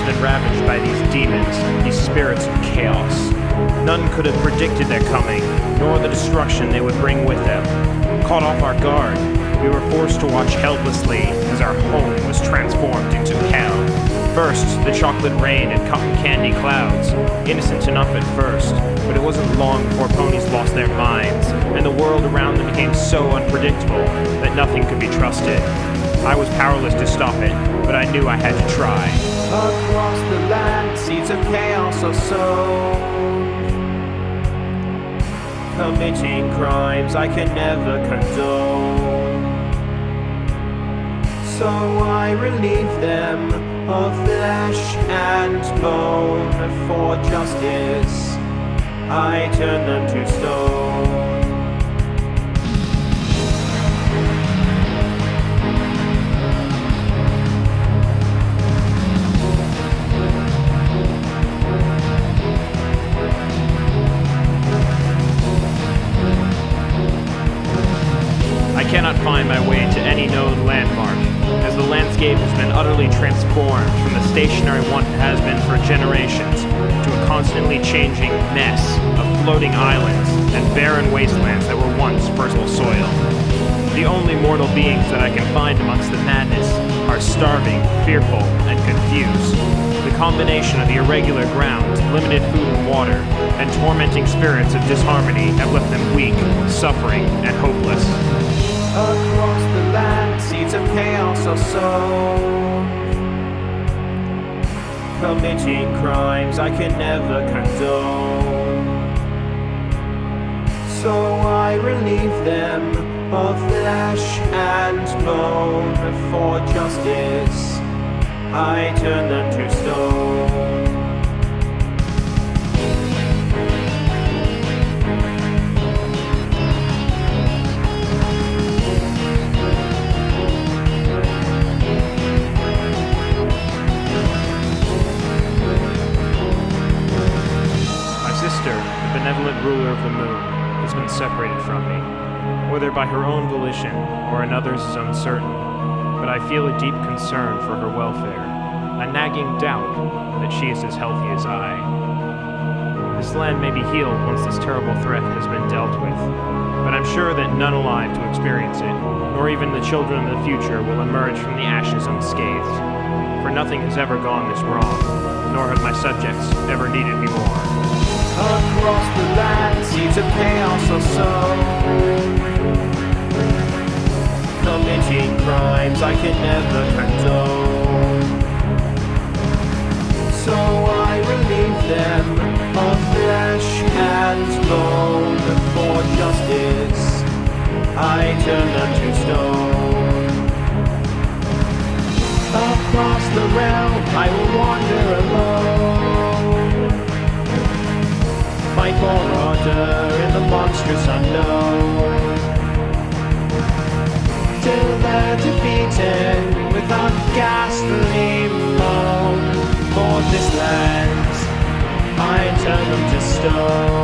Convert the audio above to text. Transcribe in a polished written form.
been ravaged by these demons, these spirits of chaos. None could have predicted their coming, nor the destruction they would bring with them. Caught off our guard, we were forced to watch helplessly as our home was transformed into hell. First, the chocolate rain and cotton candy clouds, innocent enough at first, but it wasn't long before ponies lost their minds, and the world around them became so unpredictable that nothing could be trusted. I was powerless to stop it, but I knew I had to try. Across the land, seeds of chaos are sown, committing crimes I can never condone. So I relieve them of flesh and bone. For justice I turn them to stone. I cannot find my way to any known landmark, as the landscape has been utterly transformed from the stationary one it has been for generations to a constantly changing mess of floating islands and barren wastelands that were once fertile soil. The only mortal beings that I can find amongst the madness are starving, fearful, and confused. The combination of the irregular ground, limited food and water, and tormenting spirits of disharmony have left them weak, suffering, and hopeless. Across the land, seeds of chaos are sown, committing crimes I can never condone. So I relieve them of flesh and bone. For justice I turn them to stone. The benevolent ruler of the moon, has been separated from me, whether by her own volition or another's is uncertain, but I feel a deep concern for her welfare, a nagging doubt that she is as healthy as I. This land may be healed once this terrible threat has been dealt with, but I'm sure that none alive to experience it, nor even the children of the future, will emerge from the ashes unscathed, for nothing has ever gone this wrong, nor have my subjects ever needed me more. Across the land, seeds of chaos are sown, committing crimes I can never condone. So I relieve them of flesh and bone. For justice I turn them to stone. Across the realm I will wander alone, fight for order in the monstrous unknown, till they're defeated without ghastly moan. For this land I turn them to stone.